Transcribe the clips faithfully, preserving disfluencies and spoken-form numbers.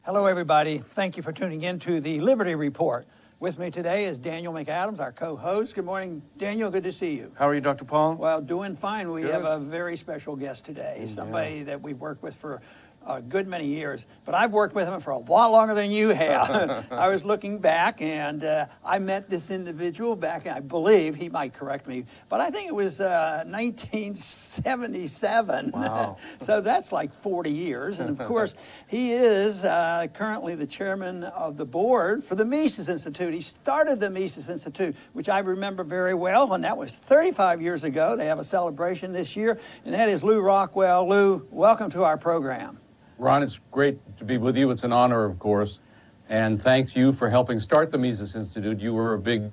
Hello, everybody. Thank you for tuning in to the Liberty Report. With me today is Daniel McAdams, our co-host. Good morning, Daniel. Good to see you. How are you, Doctor Paul? Well, doing fine. We Good. have a very special guest today, Yeah. somebody that we've worked with for a good many years. But I've worked with him for a lot longer than you have. I was looking back, and uh, I met this individual back, I believe, he might correct me, but I think it was uh, nineteen seventy-seven. Wow. So that's like forty years. And, of course, he is uh, currently the chairman of the board for the Mises Institute. He started the Mises Institute, which I remember very well, and that was thirty-five years ago. They have a celebration this year, and that is Lew Rockwell. Lew, welcome to our program. Ron, it's great to be with you. It's an honor, of course. And thank you for helping start the Mises Institute. You were a big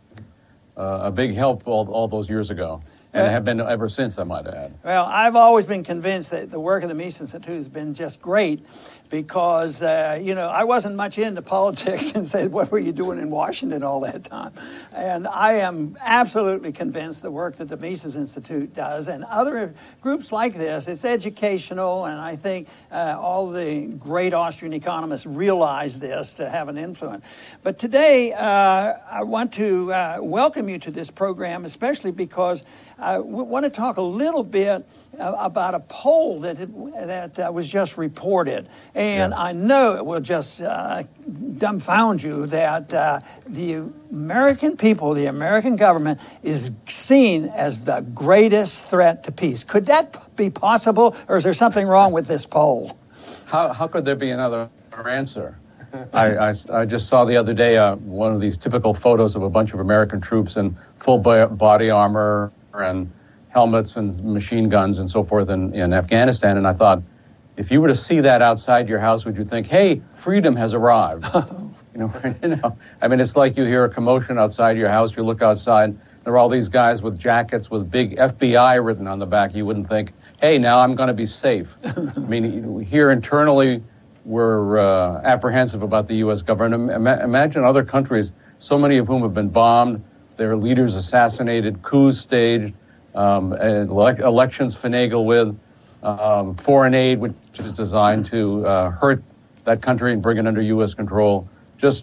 uh, a big help all, all those years ago, and Well- have been ever since, I might add. Well, I've always been convinced that the work of the Mises Institute has been just great because, uh, you know, I wasn't much into politics and said, what were you doing in Washington all that time? And I am absolutely convinced the work that the Mises Institute does and other groups like this, it's educational, and I think uh, all the great Austrian economists realize this to have an influence. But today, uh, I want to uh, welcome you to this program, especially because I want to talk a little bit uh, about a poll that that uh, was just reported, and Yeah. I know it will just uh, dumbfound you that uh, the American people, the American government, is seen as the greatest threat to peace. Could that be possible, or is there something wrong with this poll? How, how could there be another answer? I, I, I just saw the other day uh, one of these typical photos of a bunch of American troops in full bo- body armor and helmets and machine guns and so forth in, in Afghanistan. And I thought, if you were to see that outside your house, would you think, hey, freedom has arrived? you, know, you know, I mean, it's like you hear a commotion outside your house, you look outside, there are all these guys with jackets with big F B I written on the back. You wouldn't think, hey, now I'm going to be safe. I mean, here internally, we're uh, apprehensive about the U S government. Ima- imagine other countries, so many of whom have been bombed, their leaders assassinated, coups staged, um, ele- elections finagled with, um, foreign aid, which is designed to uh, hurt that country and bring it under U S control. Just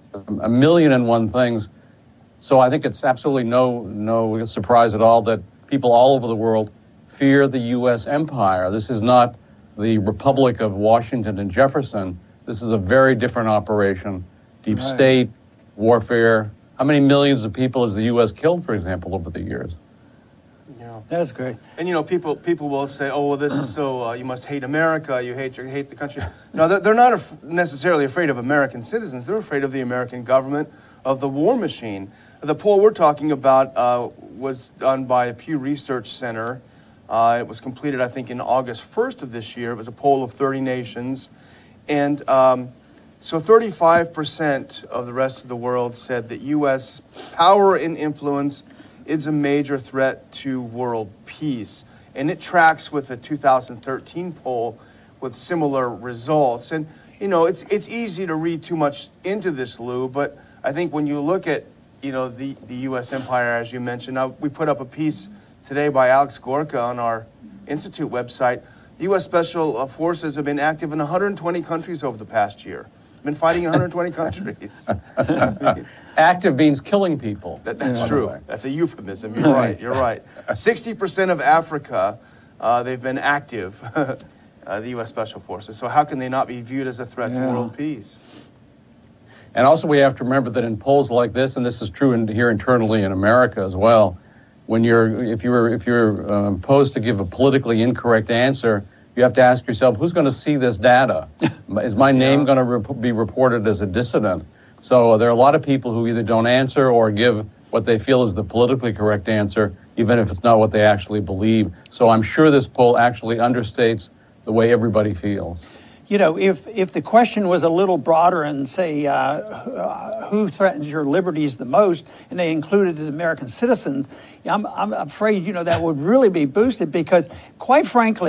a million and one things. So I think it's absolutely no no surprise at all that people all over the world fear the U S empire. This is not the Republic of Washington and Jefferson. This is a very different operation. Deep Right. state, warfare. How many millions of people has the U S killed, for example, over the years? Yeah. That's great. And you know, people people will say, "Oh, well, this is so uh, you must hate America. You hate you hate the country." No, they're, they're not af- necessarily afraid of American citizens. They're afraid of the American government, of the war machine. The poll we're talking about uh, was done by a Pew Research Center. Uh, it was completed, I think, in August first of this year. It was a poll of thirty nations, and um, so thirty-five percent of the rest of the world said that U S power and influence is a major threat to world peace. And it tracks with a two thousand thirteen poll with similar results. And, you know, it's it's easy to read too much into this, Lew, but I think when you look at, you know, the, the U S empire, as you mentioned, now we put up a piece today by Alex Gorka on our Institute website. The U S Special Forces have been active in one hundred twenty countries over the past year. Been fighting in one hundred twenty countries. Active means killing people. That, that's by the true. way. That's a euphemism. You're right. You're right. sixty percent of Africa, uh, they've been active, uh, the U S Special Forces. So how can they not be viewed as a threat Yeah. to world peace? And also we have to remember that in polls like this, and this is true in, here internally in America as well, when you're, if you're, if you're um, posed to give a politically incorrect answer, you have to ask yourself, who's going to see this data? Is my name Yeah. going to rep- be reported as a dissident? So uh, there are a lot of people who either don't answer or give what they feel is the politically correct answer, even if it's not what they actually believe. So I'm sure this poll actually understates the way everybody feels. You know, if, if the question was a little broader and say, uh, uh, who threatens your liberties the most, and they included the American citizens, I'm, I'm afraid, you know, that would really be boosted because, quite frankly,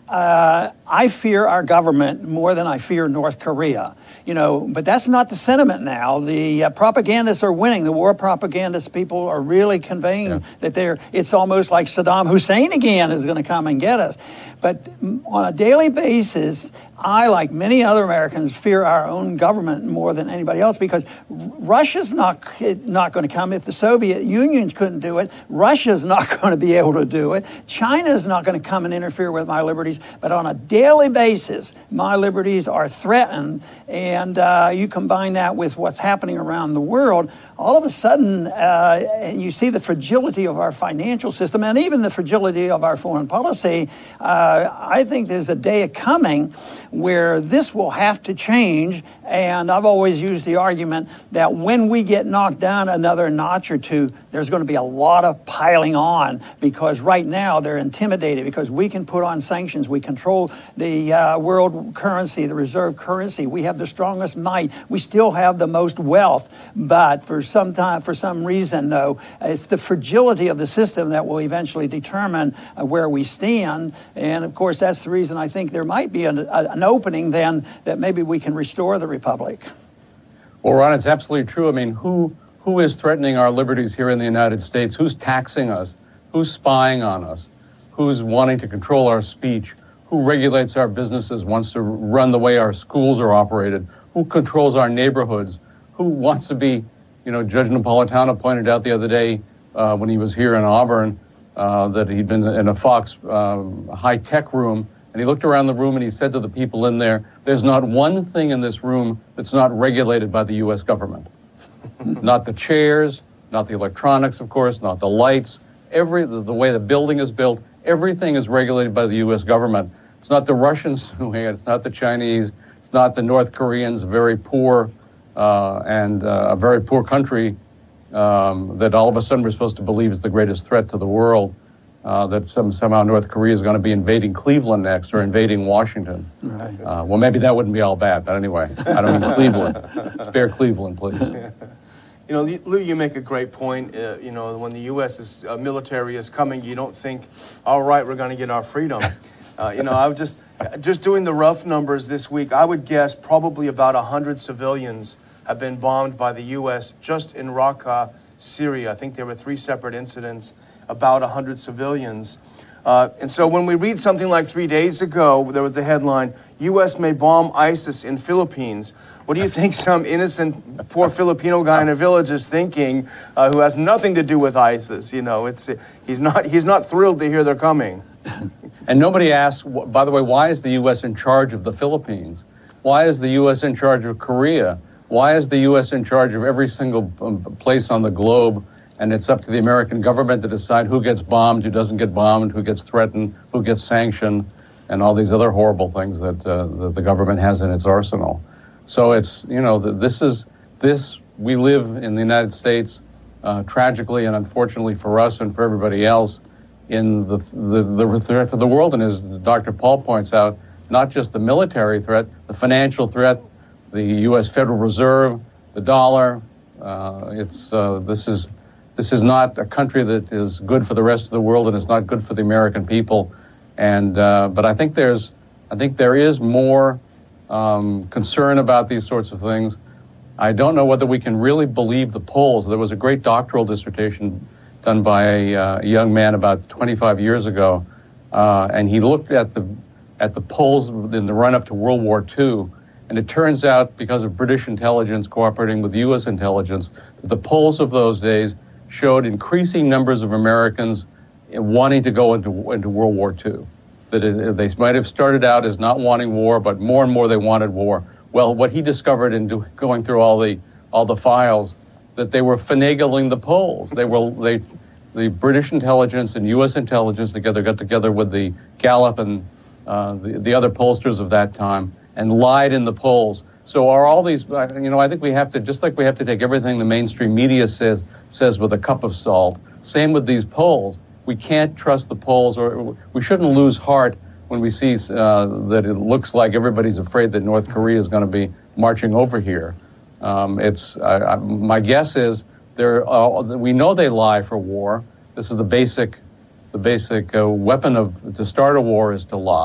Uh, I fear our government more than I fear North Korea. You know, but that's not the sentiment now. The uh, propagandists are winning. The war propagandists people are really conveying yeah. that they're. It's almost like Saddam Hussein again is going to come and get us. But on a daily basis, I, like many other Americans, fear our own government more than anybody else because Russia's not not going to come. If the Soviet Union couldn't do it, Russia's not going to be able to do it. China's not going to come and interfere with my liberties. But on a daily basis, my liberties are threatened. And uh, you combine that with what's happening around the world, all of a sudden, uh, you see the fragility of our financial system and even the fragility of our foreign policy. Uh, I think there's a day coming where this will have to change. And I've always used the argument that when we get knocked down another notch or two, there's going to be a lot of piling on because right now they're intimidated because we can put on sanctions. We control the uh, world currency, the reserve currency. We have the strongest might. We still have the most wealth. But for some time, for some reason, though, it's the fragility of the system that will eventually determine uh, where we stand. And of course, that's the reason I think there might be an, a, an opening then that maybe we can restore the republic. Well, Ron, it's absolutely true. I mean, who who is threatening our liberties here in the United States? Who's taxing us? Who's spying on us? Who's wanting to control our speech? Who regulates our businesses, wants to run the way our schools are operated? Who controls our neighborhoods? Who wants to be, you know, Judge Napolitano pointed out the other day uh, when he was here in Auburn uh, that he'd been in a Fox um, high-tech room, and he looked around the room and he said to the people in there, there's not one thing in this room that's not regulated by the U S government. Not the chairs, not the electronics, of course, not the lights, every the, the way the building is built, everything is regulated by the U S government. It's not the Russians who hate it, it's not the Chinese, it's not the North Koreans, very poor uh, and uh, a very poor country um, that all of a sudden we're supposed to believe is the greatest threat to the world. Uh, that some, somehow North Korea is going to be invading Cleveland next or invading Washington. Right. Uh, well, maybe that wouldn't be all bad, but anyway, I don't mean Cleveland. Spare Cleveland, please. You know, Lou, you make a great point. Uh, you know, when the U S is, uh, military is coming, you don't think, all right, we're going to get our freedom. Uh, you know, I was just, just doing the rough numbers this week, I would guess probably about one hundred civilians have been bombed by the U S just in Raqqa, Syria. I think there were three separate incidents, about one hundred civilians. Uh, and so when we read something like three days ago, there was the headline, U S may bomb ISIS in Philippines. What do you think some innocent, poor Filipino guy in a village is thinking, uh, who has nothing to do with ISIS? You know, it's he's not he's not thrilled to hear they're coming. And nobody asks, by the way, why is the U S in charge of the Philippines? Why is the U S in charge of Korea? Why is the U S in charge of every single place on the globe? And it's up to the American government to decide who gets bombed, who doesn't get bombed, who gets threatened, who gets sanctioned, and all these other horrible things that, uh, that the government has in its arsenal. So it's, you know, this is, this, we live in the United States, uh, tragically and unfortunately for us and for everybody else, in the, the, the threat to the world. And as Doctor Paul points out, not just the military threat, the financial threat, the U S Federal Reserve, the dollar, uh, it's, uh, this is, This is not a country that is good for the rest of the world, and it's not good for the American people. And uh, but I think there's, I think there is more um, concern about these sorts of things. I don't know whether we can really believe the polls. There was a great doctoral dissertation done by a, uh, a young man about twenty-five years ago, uh, and he looked at the at the polls in the run-up to World War Two. And it turns out, because of British intelligence cooperating with U S intelligence, that the polls of those days showed increasing numbers of Americans wanting to go into into World War Two. That it, they might have started out as not wanting war, but more and more they wanted war. Well, what he discovered in do, going through all the all the files, that they were finagling the polls. They were they, the British intelligence and U S intelligence together got together with the Gallup and uh, the the other pollsters of that time and lied in the polls. So are all these? You know, I think we have to, just like we have to take everything the mainstream media says. says with a cup of salt. Same with these polls. We can't trust the polls, or we shouldn't lose heart when we see uh, that it looks like everybody's afraid that North Korea is going to be marching over here. Um, it's I, I, my guess is they're uh, we know they lie for war. This is the basic the basic uh, weapon of to start a war is to lie.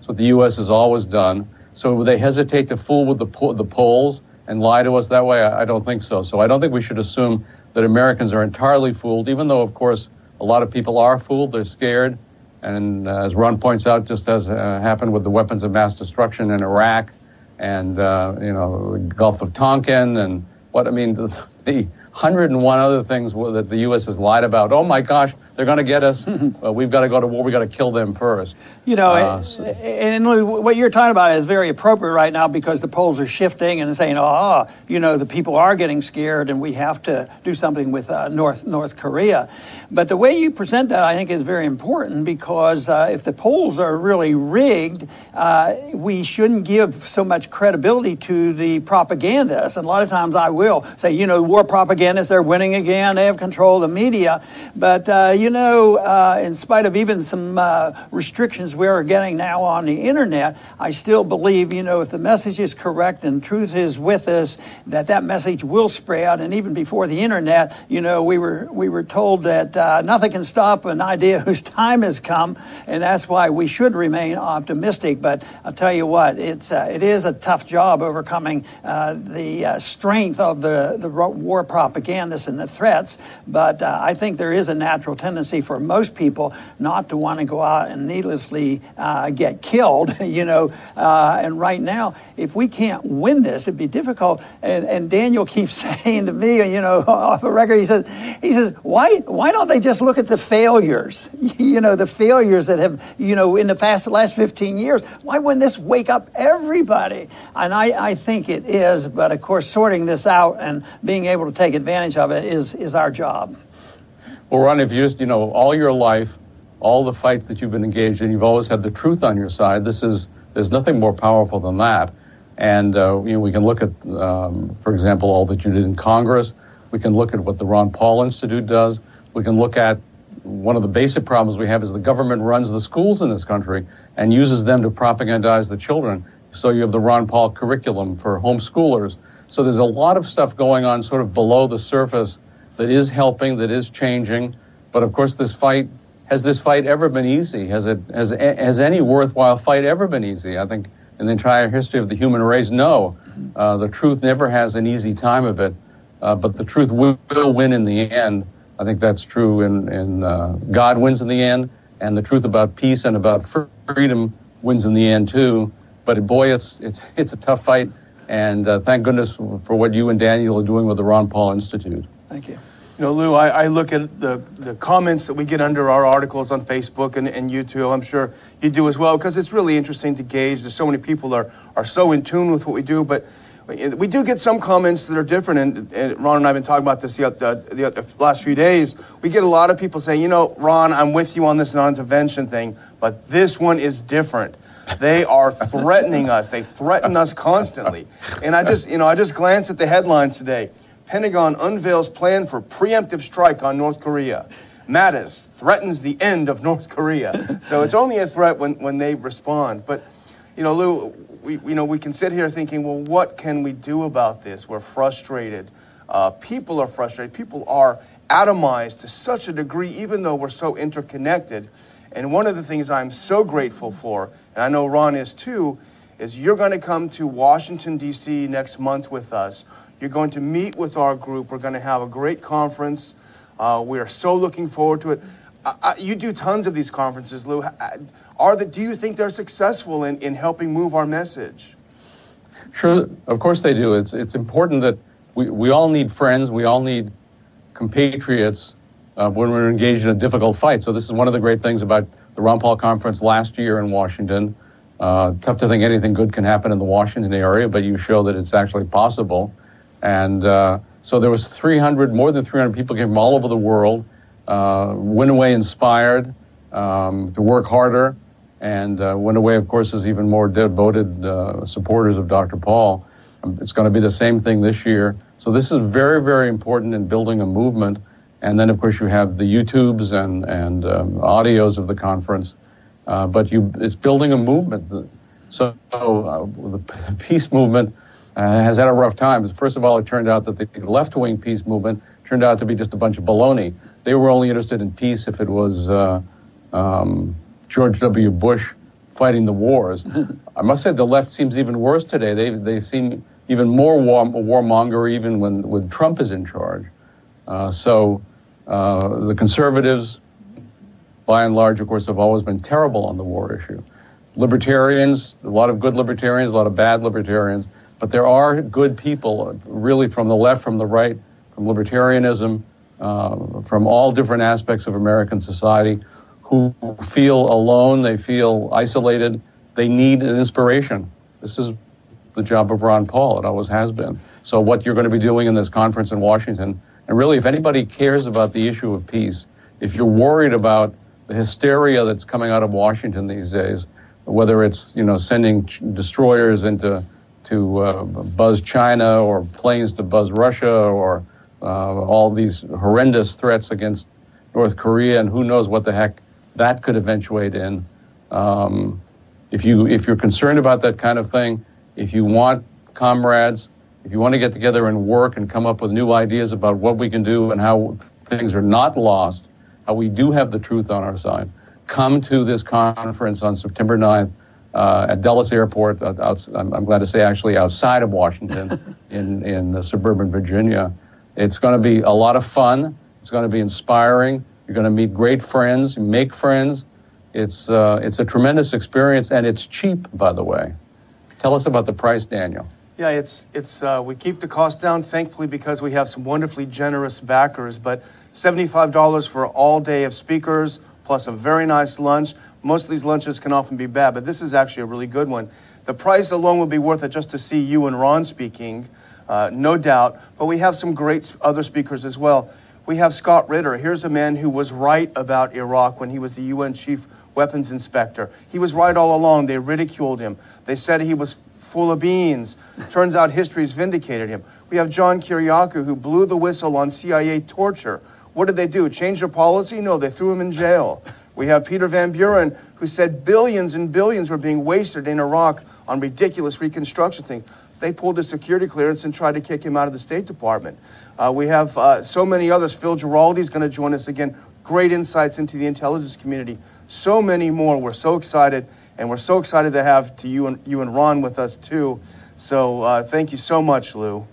It's what the U S has always done. So would they hesitate to fool with the po- the polls and lie to us that way? I, I don't think so. So I don't think we should assume that Americans are entirely fooled, even though, of course, a lot of people are fooled. They're scared. And uh, as Ron points out, just as uh, happened with the weapons of mass destruction in Iraq and, uh, you know, Gulf of Tonkin and what, I mean, the, the one hundred and one other things that the U S has lied about. Oh, my gosh, they're going to get us. uh, we've got to go to war. We've got to kill them first. You know, uh, and, so. and what you're talking about is very appropriate right now because the polls are shifting and saying, oh, you know, the people are getting scared and we have to do something with uh, North North Korea. But the way you present that, I think, is very important because uh, if the polls are really rigged, uh, we shouldn't give so much credibility to the propagandists. And a lot of times I will say, you know, war propagandists, they're winning again. They have control of the media. But, uh, you know, uh, in spite of even some uh, restrictions we're getting now on the internet, I still believe, you know, if the message is correct and truth is with us, that that message will spread. And even before the internet, you know, we were we were told that uh, nothing can stop an idea whose time has come, and that's why we should remain optimistic. But I'll tell you what, it's uh, it is a tough job overcoming uh, the uh, strength of the, the war propagandists and the threats. But uh, I think there is a natural tendency for most people not to want to go out and needlessly Uh, get killed, you know, uh, and right now, if we can't win this, it'd be difficult. And, and Daniel keeps saying to me, you know, off the record, he says, he says, why, why don't they just look at the failures, you know, the failures that have, you know, in the past last fifteen years? Why wouldn't this wake up everybody? And I, I think it is, but of course, sorting this out and being able to take advantage of it is is our job. Well, Ron, if you just, you know, all your life, all the fights that you've been engaged in, you've always had the truth on your side. This is, there's nothing more powerful than that. And, uh, you know, we can look at, um, for example, all that you did in Congress. We can look at what the Ron Paul Institute does. We can look at one of the basic problems we have is the government runs the schools in this country and uses them to propagandize the children. So you have the Ron Paul curriculum for homeschoolers. So there's a lot of stuff going on sort of below the surface that is helping, that is changing. But of course, this fight, has this fight ever been easy? Has it has has any worthwhile fight ever been easy? I think in the entire history of the human race, no. Uh, the truth never has an easy time of it, uh, but the truth will, will win in the end. I think that's true. In, in uh, God wins in the end, and the truth about peace and about freedom wins in the end too. But boy, it's it's it's a tough fight, and uh, thank goodness for what you and Daniel are doing with the Ron Paul Institute. Thank you. You know, Lou, I, I look at the, the comments that we get under our articles on Facebook and, and YouTube. I'm sure you do as well, because it's really interesting to gauge. There's so many people are, are so in tune with what we do, but we do get some comments that are different, and, and Ron and I have been talking about this the, the, the, the last few days. We get a lot of people saying, you know, Ron, I'm with you on this non-intervention thing, but this one is different. They are threatening us. They threaten us constantly. And I just, you know, I just glanced at the headlines today. Pentagon unveils plan for preemptive strike on North Korea. Mattis threatens the end of North Korea. So it's only a threat when, when they respond. But, you know, Lou, we, you know, we can sit here thinking, well, what can we do about this? We're frustrated. Uh, people are frustrated. People are atomized to such a degree, even though we're so interconnected. And one of the things I'm so grateful for, and I know Ron is too, is you're going to come to Washington, D C next month with us. You're going to meet with our group. We're going to have a great conference. Uh, we are so looking forward to it. I, I, you do tons of these conferences, Lou. Are the, do you think they're successful in, in helping move our message? Sure, of course they do. It's it's important that we, we all need friends. We all need compatriots uh, when we're engaged in a difficult fight. So this is one of the great things about the Ron Paul Conference last year in Washington. Uh, tough to think anything good can happen in the Washington area, but you show that it's actually possible. And uh, so there was three hundred, more than three hundred people came from all over the world, uh, went away inspired um, to work harder, and uh, went away, of course, as even more devoted uh, supporters of Doctor Paul. Um, it's going to be the same thing this year. So this is very, very important in building a movement. And then, of course, you have the YouTubes and, and um, audios of the conference. Uh, but you, it's building a movement. So uh, the peace movement Uh, has had a rough time. First of all, it turned out that the left-wing peace movement turned out to be just a bunch of baloney. They were only interested in peace if it was uh, um, George W. Bush fighting the wars. I must say the left seems even worse today. They they seem even more war, warmonger even when, when Trump is in charge. Uh, so uh, the conservatives, by and large, of course, have always been terrible on the war issue. Libertarians, a lot of good libertarians, a lot of bad libertarians, but there are good people, really, from the left, from the right, from libertarianism, uh, from all different aspects of American society, who feel alone, they feel isolated, they need an inspiration. This is the job of Ron Paul. It always has been. So what you're going to be doing in this conference in Washington, and really if anybody cares about the issue of peace, if you're worried about the hysteria that's coming out of Washington these days, whether it's, you know, sending destroyers into to uh, buzz China or planes to buzz Russia or uh, all these horrendous threats against North Korea, and who knows what the heck that could eventuate in. Um, if you if you're concerned about that kind of thing, if you want comrades, if you want to get together and work and come up with new ideas about what we can do and how things are not lost, how we do have the truth on our side, come to this conference on September ninth uh, at Dulles Airport. Uh, out, I'm, I'm glad to say actually outside of Washington in, in uh, suburban Virginia. It's going to be a lot of fun. It's going to be inspiring. You're going to meet great friends, make friends. It's, uh, it's a tremendous experience, and it's cheap, by the way. Tell us about the price, Daniel. Yeah, it's it's uh, we keep the cost down, thankfully, because we have some wonderfully generous backers. But seventy-five dollars for all day of speakers, plus a very nice lunch. Most of these lunches can often be bad, but this is actually a really good one. The price alone would be worth it just to see you and Ron speaking, uh, no doubt. But we have some great other speakers as well. We have Scott Ritter. Here's a man who was right about Iraq when he was the U N Chief Weapons Inspector. He was right all along. They ridiculed him. They said he was full of beans. Turns out history's vindicated him. We have John Kiriakou, who blew the whistle on C I A torture. What did they do? Change their policy? No, they threw him in jail. We have Peter Van Buren, who said billions and billions were being wasted in Iraq on ridiculous reconstruction things. They pulled a security clearance and tried to kick him out of the State Department. Uh, we have uh, so many others. Phil Giraldi is going to join us again. Great insights into the intelligence community. So many more. We're so excited, and we're so excited to have to you and you and Ron with us too. So uh, thank you so much, Lou.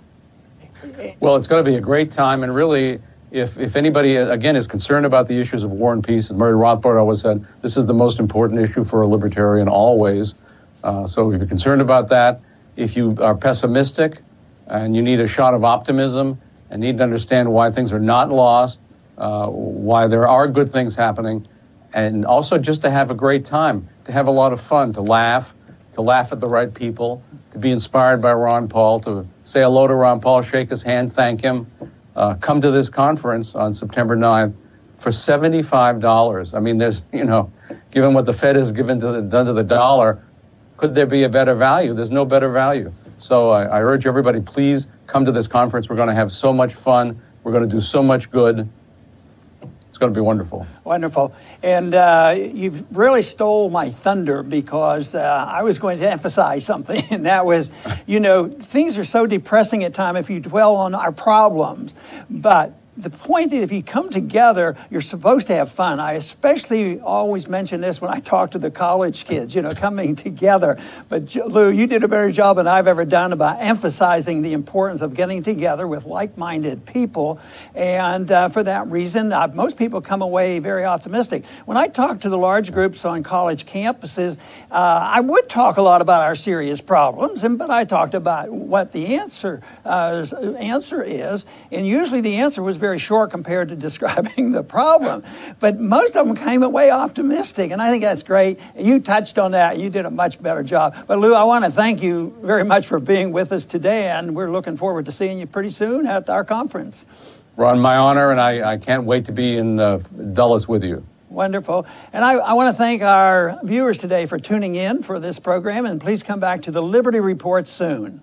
Well, it's going to be a great time, and really, if if anybody again is concerned about the issues of war and peace, as Murray Rothbard always said, this is the most important issue for a libertarian always. Uh, so if you're concerned about that, if you are pessimistic and you need a shot of optimism and need to understand why things are not lost, uh, why there are good things happening, and also just to have a great time, to have a lot of fun, to laugh, to laugh at the right people, to be inspired by Ron Paul, to say hello to Ron Paul, shake his hand, thank him. Uh, come to this conference on September ninth for seventy-five dollars. I mean, there's, you know, given what the Fed has given to the, done to the dollar, could there be a better value? There's no better value. So I, I urge everybody, please come to this conference. We're going to have so much fun. We're going to do so much good. It's going to be wonderful. Wonderful. And uh, you've really stole my thunder, because uh, I was going to emphasize something, and that was, you know, things are so depressing at times if you dwell on our problems. But the point that if you come together, you're supposed to have fun. I especially always mention this when I talk to the college kids, you know, coming together. But Lou, you did a better job than I've ever done about emphasizing the importance of getting together with like-minded people. And uh, for that reason, uh, most people come away very optimistic. When I talk to the large groups on college campuses, uh, I would talk a lot about our serious problems, and but I talked about what the answer uh, answer is, and usually the answer was very short compared to describing the problem. But most of them came away optimistic, and I think that's great. You touched on that. You did a much better job. But Lou, I want to thank you very much for being with us today, and we're looking forward to seeing you pretty soon at our conference. Ron, my honor, and I, I can't wait to be in uh, Dulles with you. Wonderful. And I, I want to thank our viewers today for tuning in for this program, and please come back to the Liberty Report soon.